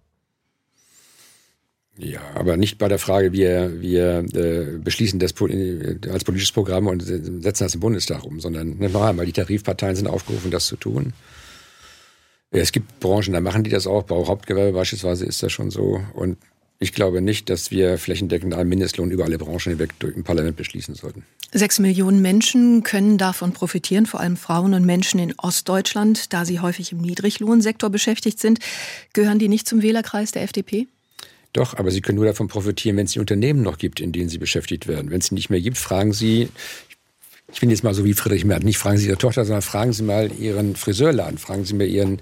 Speaker 3: Ja, aber nicht bei der Frage, wir, wir äh, beschließen das als politisches Programm und setzen das im Bundestag um, sondern noch einmal, die Tarifparteien sind aufgerufen, das zu tun. Es gibt Branchen, da machen die das auch. Bauhauptgewerbe beispielsweise ist das schon so. Und ich glaube nicht, dass wir flächendeckend einen Mindestlohn über alle Branchen hinweg durch im Parlament beschließen sollten.
Speaker 1: Sechs Millionen Menschen können davon profitieren, vor allem Frauen und Menschen in Ostdeutschland, da sie häufig im Niedriglohnsektor beschäftigt sind. Gehören die nicht zum Wählerkreis der F D P?
Speaker 3: Doch, aber sie können nur davon profitieren, wenn es die Unternehmen noch gibt, in denen sie beschäftigt werden. Wenn es sie nicht mehr gibt, fragen Sie, ich bin jetzt mal so wie Friedrich Merz, nicht fragen Sie Ihre Tochter, sondern fragen Sie mal Ihren Friseurladen, fragen Sie mal Ihren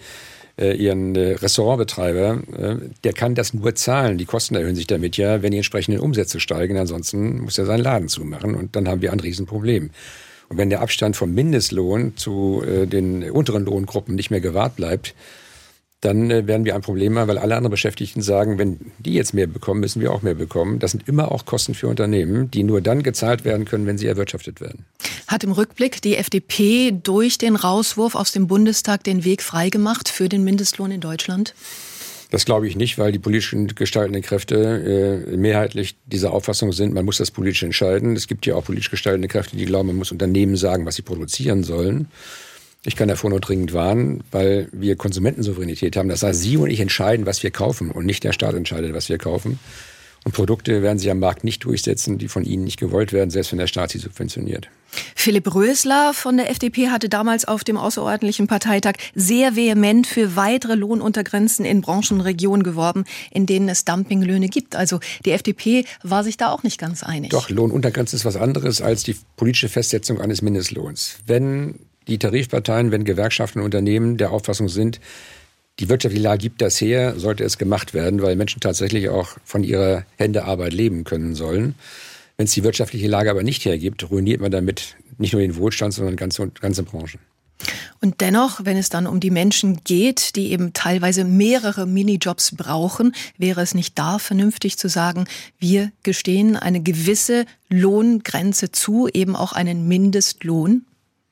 Speaker 3: Ihren Restaurantbetreiber, der kann das nur zahlen. Die Kosten erhöhen sich damit ja, wenn die entsprechenden Umsätze steigen. Ansonsten muss er seinen Laden zumachen und dann haben wir ein Riesenproblem. Und wenn der Abstand vom Mindestlohn zu den unteren Lohngruppen nicht mehr gewahrt bleibt, dann werden wir ein Problem haben, weil alle anderen Beschäftigten sagen, wenn die jetzt mehr bekommen, müssen wir auch mehr bekommen. Das sind immer auch Kosten für Unternehmen, die nur dann gezahlt werden können, wenn sie erwirtschaftet werden. Hat im Rückblick die F D P durch den Rauswurf aus dem Bundestag den Weg freigemacht für den Mindestlohn in Deutschland? Das glaube ich nicht, weil die politisch gestaltenden Kräfte äh, mehrheitlich dieser Auffassung sind, man muss das politisch entscheiden. Es gibt ja auch politisch gestaltende Kräfte, die glauben, man muss Unternehmen sagen, was sie produzieren sollen. Ich kann davor nur dringend warnen, weil wir Konsumentensouveränität haben. Das heißt, Sie und ich entscheiden, was wir kaufen und nicht der Staat entscheidet, was wir kaufen. Und Produkte werden sich am Markt nicht durchsetzen, die von Ihnen nicht gewollt werden, selbst wenn der Staat sie subventioniert. Philipp Rösler von der F D P hatte damals auf dem außerordentlichen Parteitag sehr vehement für weitere Lohnuntergrenzen in Branchen und Regionen geworben, in denen es Dumpinglöhne gibt. Also die F D P war sich da auch nicht ganz einig. Doch, Lohnuntergrenze ist was anderes als die politische Festsetzung eines Mindestlohns. Wenn die Tarifparteien, wenn Gewerkschaften und Unternehmen der Auffassung sind, die wirtschaftliche Lage gibt das her, sollte es gemacht werden, weil Menschen tatsächlich auch von ihrer Händearbeit leben können sollen. Wenn es die wirtschaftliche Lage aber nicht hergibt, ruiniert man damit nicht nur den Wohlstand, sondern ganze, ganze Branchen. Und dennoch, wenn es dann um die Menschen geht, die eben teilweise mehrere Minijobs brauchen, wäre es nicht da vernünftig zu sagen, wir gestehen eine gewisse Lohngrenze zu, eben auch einen Mindestlohn?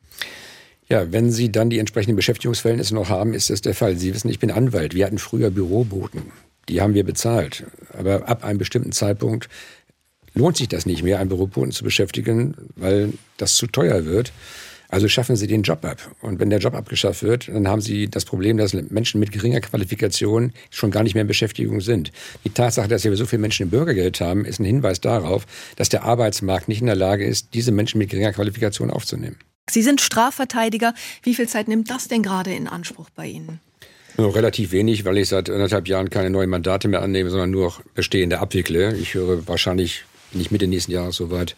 Speaker 3: Ja, wenn Sie dann die entsprechenden Beschäftigungsverhältnisse noch haben, ist das der Fall. Sie wissen, ich bin Anwalt. Wir hatten früher Büroboten. Die haben wir bezahlt. Aber ab einem bestimmten Zeitpunkt lohnt sich das nicht mehr, einen Büroboten zu beschäftigen, weil das zu teuer wird. Also schaffen Sie den Job ab. Und wenn der Job abgeschafft wird, dann haben Sie das Problem, dass Menschen mit geringer Qualifikation schon gar nicht mehr in Beschäftigung sind. Die Tatsache, dass wir so viele Menschen im Bürgergeld haben, ist ein Hinweis darauf, dass der Arbeitsmarkt nicht in der Lage ist, diese Menschen mit geringer Qualifikation aufzunehmen. Sie sind Strafverteidiger. Wie viel Zeit nimmt das denn gerade in Anspruch bei Ihnen? Nur relativ wenig, weil ich seit anderthalb Jahren keine neuen Mandate mehr annehme, sondern nur bestehende abwickle. Ich höre wahrscheinlich nicht Mitte nächsten Jahres so weit,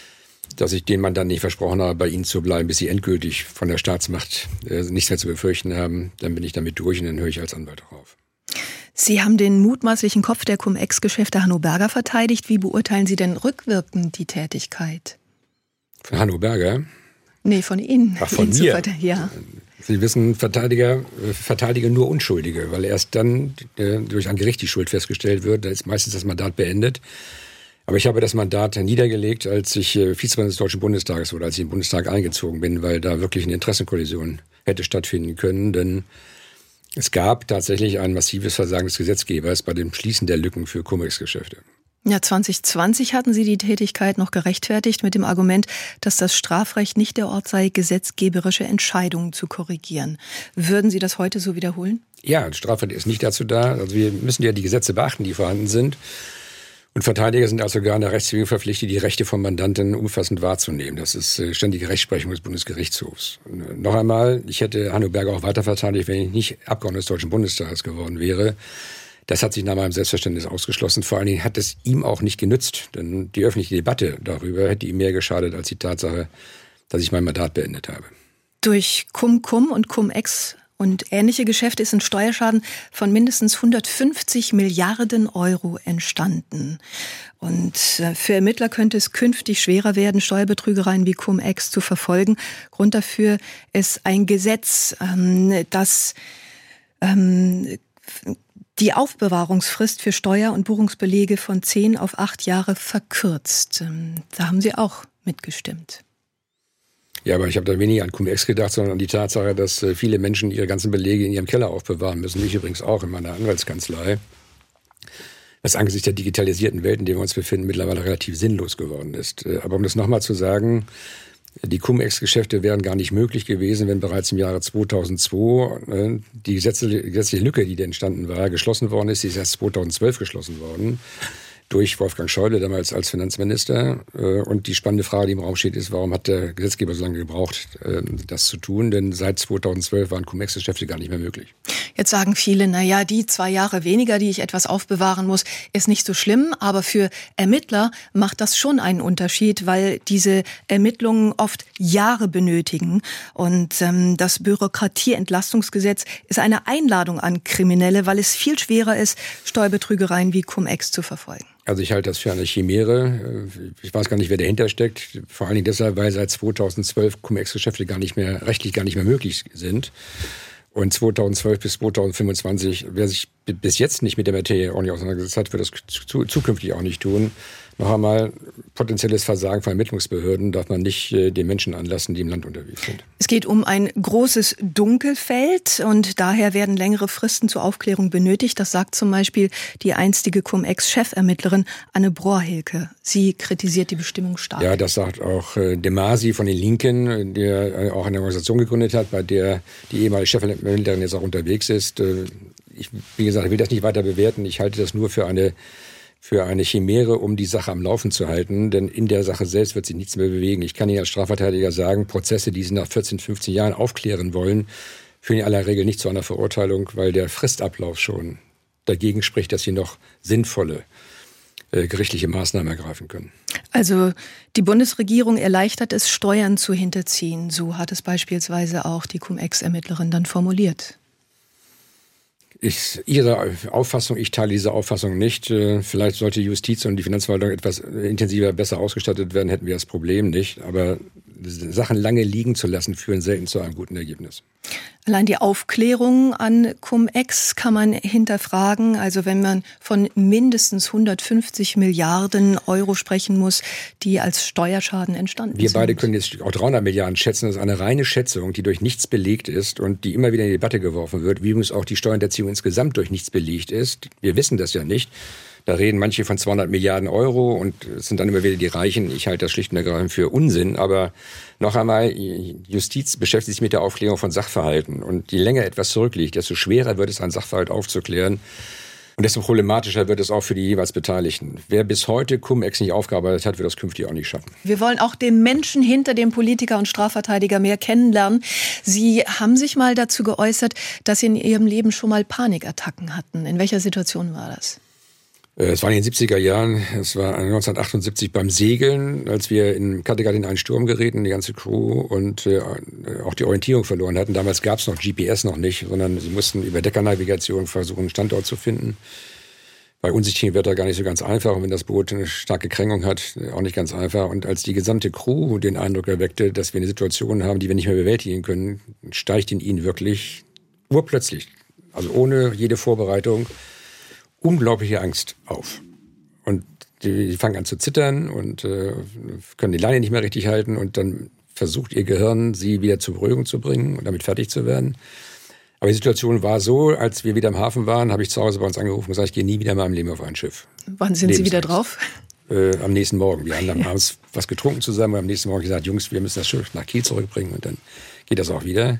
Speaker 3: dass ich den Mandanten nicht versprochen habe, bei Ihnen zu bleiben, bis Sie endgültig von der Staatsmacht äh, nichts mehr zu befürchten haben. Dann bin ich damit durch und dann höre ich als Anwalt auch auf. Sie haben den mutmaßlichen Kopf der Cum-Ex-Geschäfte Hanno Berger verteidigt. Wie beurteilen Sie denn rückwirkend die Tätigkeit? Von Hanno Berger? Nee, von Ihnen. Ach, von Ihnen mir? Ja. Sie wissen, Verteidiger verteidigen nur Unschuldige, weil erst dann äh, durch ein Gericht die Schuld festgestellt wird. Da ist meistens das Mandat beendet. Aber ich habe das Mandat niedergelegt, als ich äh, Vizepräsident des Deutschen Bundestages wurde, als ich in den Bundestag eingezogen bin, weil da wirklich eine Interessenkollision hätte stattfinden können. Denn es gab tatsächlich ein massives Versagen des Gesetzgebers bei dem Schließen der Lücken für Cum-Ex-Geschäfte. Ja, zwanzig zwanzig hatten Sie die Tätigkeit noch gerechtfertigt mit dem Argument, dass das Strafrecht nicht der Ort sei, gesetzgeberische Entscheidungen zu korrigieren. Würden Sie das heute so wiederholen? Ja, das Strafrecht ist nicht dazu da. Also wir müssen ja die Gesetze beachten, die vorhanden sind. Und Verteidiger sind also gar in der Rechtsprechung verpflichtet, die Rechte von Mandanten umfassend wahrzunehmen. Das ist ständige Rechtsprechung des Bundesgerichtshofs. Und noch einmal, ich hätte Hanno Berger auch weiter verteidigt, wenn ich nicht Abgeordneter des Deutschen Bundestages geworden wäre. Das hat sich nach meinem Selbstverständnis ausgeschlossen. Vor allen Dingen hat es ihm auch nicht genützt. Denn die öffentliche Debatte darüber hätte ihm mehr geschadet als die Tatsache, dass ich mein Mandat beendet habe. Durch Cum-Cum und Cum-Ex und ähnliche Geschäfte ist ein Steuerschaden von mindestens hundertfünfzig Milliarden Euro entstanden. Und für Ermittler könnte es künftig schwerer werden, Steuerbetrügereien wie Cum-Ex zu verfolgen. Grund dafür ist ein Gesetz, das die Aufbewahrungsfrist für Steuer- und Buchungsbelege von zehn auf acht Jahre verkürzt. Da haben Sie auch mitgestimmt. Ja, aber ich habe da weniger an Cum-Ex gedacht, sondern an die Tatsache, dass viele Menschen ihre ganzen Belege in ihrem Keller aufbewahren müssen. Ich übrigens auch in meiner Anwaltskanzlei. Das angesichts der digitalisierten Welt, in der wir uns befinden, mittlerweile relativ sinnlos geworden ist. Aber um das nochmal zu sagen, die Cum-Ex-Geschäfte wären gar nicht möglich gewesen, wenn bereits im Jahre zweitausendzwei die gesetzliche Lücke, die da entstanden war, geschlossen worden ist. Die ist erst zweitausendzwölf geschlossen worden durch Wolfgang Schäuble, damals als Finanzminister. Und die spannende Frage, die im Raum steht, ist, warum hat der Gesetzgeber so lange gebraucht, das zu tun? Denn seit zweitausendzwölf waren Cum-Ex-Geschäfte gar nicht mehr möglich.
Speaker 1: Jetzt sagen viele, na ja, die zwei Jahre weniger, die ich etwas aufbewahren muss, ist nicht so schlimm. Aber für Ermittler macht das schon einen Unterschied, weil diese Ermittlungen oft Jahre benötigen. Und ähm, das Bürokratieentlastungsgesetz ist eine Einladung an Kriminelle, weil es viel schwerer ist, Steuerbetrügereien wie Cum-Ex zu verfolgen.
Speaker 3: Also ich halte das für eine Chimäre. Ich weiß gar nicht, wer dahinter steckt. Vor allen Dingen deshalb, weil seit zweitausendzwölf Cum-Ex-Geschäfte gar nicht mehr, rechtlich gar nicht mehr möglich sind. Und zweitausendzwölf bis zweitausendfünfundzwanzig, wer sich bis jetzt nicht mit der Materie auch nicht auseinandergesetzt hat, wird das zu, zukünftig auch nicht tun. Noch einmal, potenzielles Versagen von Ermittlungsbehörden darf man nicht äh, den Menschen anlassen, die im Land unterwegs sind.
Speaker 1: Es geht um ein großes Dunkelfeld und daher werden längere Fristen zur Aufklärung benötigt. Das sagt zum Beispiel die einstige Cum-Ex-Chefermittlerin Anne Brohrhilke. Sie kritisiert die Bestimmung stark.
Speaker 3: Ja, das sagt auch äh, De Masi von den Linken, der äh, auch eine Organisation gegründet hat, bei der die ehemalige Chefermittlerin jetzt auch unterwegs ist. Äh, ich, wie gesagt, ich will das nicht weiter bewerten. Ich halte das nur für eine für eine Chimäre, um die Sache am Laufen zu halten. Denn in der Sache selbst wird sich nichts mehr bewegen. Ich kann Ihnen als Strafverteidiger sagen, Prozesse, die Sie nach vierzehn, fünfzehn Jahren aufklären wollen, führen in aller Regel nicht zu einer Verurteilung, weil der Fristablauf schon dagegen spricht, dass Sie noch sinnvolle äh, gerichtliche Maßnahmen ergreifen können.
Speaker 1: Also die Bundesregierung erleichtert es, Steuern zu hinterziehen. So hat es beispielsweise auch die Cum-Ex-Ermittlerin dann formuliert.
Speaker 3: Ich, Ihre Auffassung, ich teile diese Auffassung nicht. Vielleicht sollte die Justiz und die Finanzverwaltung etwas intensiver, besser ausgestattet werden, hätten wir das Problem nicht. Aber Sachen lange liegen zu lassen, führen selten zu einem guten Ergebnis.
Speaker 1: Allein die Aufklärung an Cum-Ex kann man hinterfragen. Also wenn man von mindestens hundertfünfzig Milliarden Euro sprechen muss, die als Steuerschaden entstanden
Speaker 3: Wir
Speaker 1: sind.
Speaker 3: Wir beide können jetzt auch dreihundert Milliarden schätzen. Das ist eine reine Schätzung, die durch nichts belegt ist und die immer wieder in die Debatte geworfen wird, wie übrigens auch die Steuerhinterziehung insgesamt durch nichts belegt ist. Wir wissen das ja nicht. Da reden manche von zweihundert Milliarden Euro und es sind dann immer wieder die Reichen. Ich halte das schlicht und ergreifend für Unsinn. Aber noch einmal, Justiz beschäftigt sich mit der Aufklärung von Sachverhalten. Und je länger etwas zurückliegt, desto schwerer wird es, einen Sachverhalt aufzuklären. Und desto problematischer wird es auch für die jeweils Beteiligten. Wer bis heute Cum-Ex nicht aufgearbeitet hat, wird das künftig auch nicht schaffen.
Speaker 1: Wir wollen auch den Menschen hinter dem Politiker und Strafverteidiger mehr kennenlernen. Sie haben sich mal dazu geäußert, dass Sie in Ihrem Leben schon mal Panikattacken hatten. In welcher Situation war das?
Speaker 3: Es war in den siebziger Jahren, es war neunzehnhundertachtundsiebzig beim Segeln, als wir in Kattegat in einen Sturm gerieten, die ganze Crew, und äh, auch die Orientierung verloren hatten. Damals gab es noch G P S noch nicht, sondern sie mussten über Deckernavigation versuchen, einen Standort zu finden. Bei unsichtigem Wetter gar nicht so ganz einfach und wenn das Boot eine starke Kränkung hat, auch nicht ganz einfach. Und als die gesamte Crew den Eindruck erweckte, dass wir eine Situation haben, die wir nicht mehr bewältigen können, steigt in ihnen wirklich urplötzlich, also ohne jede Vorbereitung, unglaubliche Angst auf. Und die, die fangen an zu zittern und äh, können die Leine nicht mehr richtig halten und dann versucht ihr Gehirn, sie wieder zur Beruhigung zu bringen und damit fertig zu werden. Aber die Situation war so, als wir wieder im Hafen waren, habe ich zu Hause bei uns angerufen und gesagt, ich gehe nie wieder in meinem Leben auf ein Schiff.
Speaker 1: Wann sind Sie wieder drauf?
Speaker 3: Äh, am nächsten Morgen. Wir haben dann abends was getrunken zusammen und am nächsten Morgen gesagt, Jungs, wir müssen das Schiff nach Kiel zurückbringen und dann geht das auch wieder.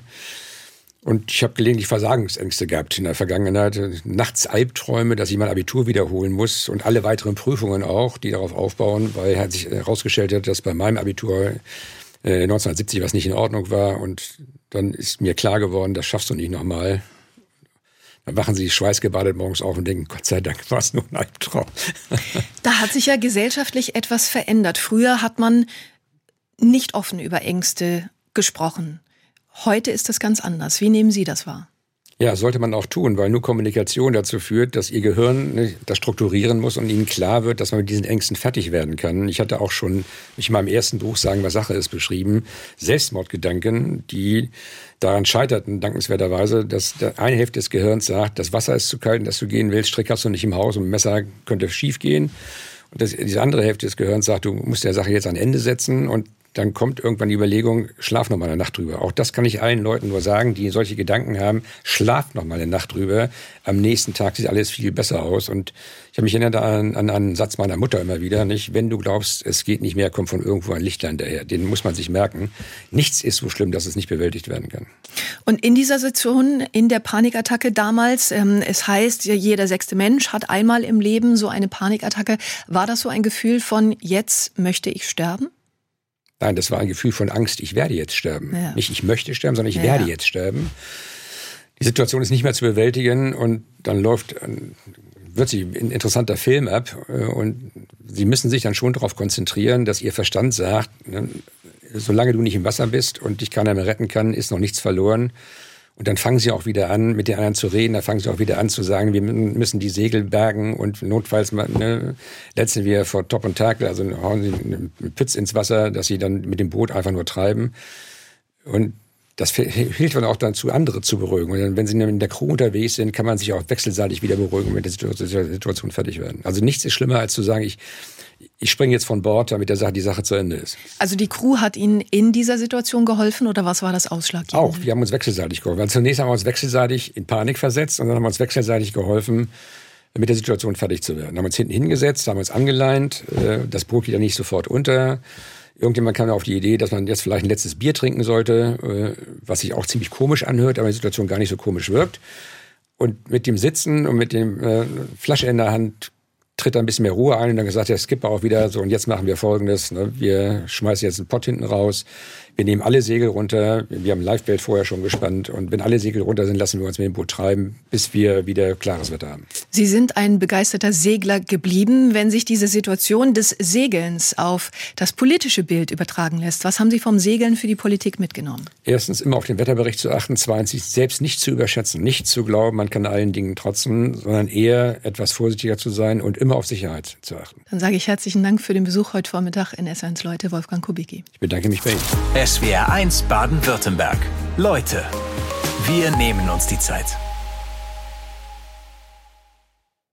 Speaker 3: Und ich habe gelegentlich Versagensängste gehabt in der Vergangenheit. Nachts Albträume, dass ich mein Abitur wiederholen muss und alle weiteren Prüfungen auch, die darauf aufbauen, weil halt sich herausgestellt hat, dass bei meinem Abitur äh, neunzehnhundertsiebzig was nicht in Ordnung war. Und dann ist mir klar geworden, das schaffst du nicht nochmal. Dann wachen sie schweißgebadet morgens auf und denken, Gott sei Dank war es nur ein Albtraum.
Speaker 1: Da hat sich ja gesellschaftlich etwas verändert. Früher hat man nicht offen über Ängste gesprochen. Heute ist das ganz anders. Wie nehmen Sie das wahr?
Speaker 3: Ja, sollte man auch tun, weil nur Kommunikation dazu führt, dass Ihr Gehirn das strukturieren muss und Ihnen klar wird, dass man mit diesen Ängsten fertig werden kann. Ich hatte auch schon, ich in meinem ersten Buch Sagen, was Sache ist, beschrieben, Selbstmordgedanken, die daran scheiterten, dankenswerterweise, dass eine Hälfte des Gehirns sagt, das Wasser ist zu kalt, dass du gehen willst, Strick hast du nicht im Haus und ein Messer könnte schief gehen. Und das, diese andere Hälfte des Gehirns sagt, du musst der Sache jetzt ein Ende setzen und dann kommt irgendwann die Überlegung, schlaf noch mal eine Nacht drüber. Auch das kann ich allen Leuten nur sagen, die solche Gedanken haben, schlaf noch mal eine Nacht drüber. Am nächsten Tag sieht alles viel besser aus. Und ich habe mich erinnert an, an einen Satz meiner Mutter immer wieder, nicht? Wenn du glaubst, es geht nicht mehr, kommt von irgendwo ein Lichtlein daher. Den muss man sich merken. Nichts ist so schlimm, dass es nicht bewältigt werden kann.
Speaker 1: Und in dieser Situation, in der Panikattacke damals, ähm, es heißt, jeder sechste Mensch hat einmal im Leben so eine Panikattacke. War das so ein Gefühl von, jetzt möchte ich sterben?
Speaker 3: Nein, das war ein Gefühl von Angst, ich werde jetzt sterben.
Speaker 1: Ja.
Speaker 3: Nicht ich möchte sterben, sondern ich
Speaker 1: ja,
Speaker 3: werde
Speaker 1: ja.
Speaker 3: jetzt sterben. Die Situation ist nicht mehr zu bewältigen und dann läuft, wird sich ein interessanter Film ab und Sie müssen sich dann schon darauf konzentrieren, dass Ihr Verstand sagt, solange du nicht im Wasser bist und dich keiner mehr retten kann, ist noch nichts verloren. Und dann fangen Sie auch wieder an, mit den anderen zu reden. Dann fangen Sie auch wieder an zu sagen, wir müssen die Segel bergen und notfalls mal, ne, letzten wir vor Top und Takel, also hauen Sie einen Pütz ins Wasser, dass Sie dann mit dem Boot einfach nur treiben. Und das hilft dann auch dazu, andere zu beruhigen. Und dann, wenn Sie in der Crew unterwegs sind, kann man sich auch wechselseitig wieder beruhigen und mit der Situation fertig werden. Also nichts ist schlimmer, als zu sagen, ich Ich springe jetzt von Bord, damit der Sache, die Sache zu Ende ist.
Speaker 1: Also die Crew hat Ihnen in dieser Situation geholfen oder was war das Ausschlaggebende?
Speaker 3: Auch, wir haben uns wechselseitig geholfen. Also zunächst haben wir uns wechselseitig in Panik versetzt und dann haben wir uns wechselseitig geholfen, mit der Situation fertig zu werden. Dann haben wir uns hinten hingesetzt, haben uns angeleint, das Boot geht ja nicht sofort unter. Irgendjemand kam auf die Idee, dass man jetzt vielleicht ein letztes Bier trinken sollte, was sich auch ziemlich komisch anhört, aber die Situation gar nicht so komisch wirkt. Und mit dem Sitzen und mit dem äh, Flasche in der Hand tritt da ein bisschen mehr Ruhe ein und dann gesagt, der Skipper auch wieder so, und jetzt machen wir Folgendes, ne? Wir schmeißen jetzt einen Pott hinten raus, wir nehmen alle Segel runter, wir haben ein Lifebelt vorher schon gespannt und wenn alle Segel runter sind, lassen wir uns mit dem Boot treiben, bis wir wieder klares Wetter haben.
Speaker 1: Sie sind ein begeisterter Segler geblieben. Wenn sich diese Situation des Segelns auf das politische Bild übertragen lässt, was haben Sie vom Segeln für die Politik mitgenommen?
Speaker 3: Erstens immer auf den Wetterbericht zu achten, zweitens sich selbst nicht zu überschätzen, nicht zu glauben, man kann allen Dingen trotzen, sondern eher etwas vorsichtiger zu sein und immer auf Sicherheit zu achten.
Speaker 1: Dann sage ich herzlichen Dank für den Besuch heute Vormittag in S eins Leute, Wolfgang Kubicki.
Speaker 3: Ich bedanke mich bei Ihnen.
Speaker 2: S W R eins Baden-Württemberg. Leute, wir nehmen uns die Zeit.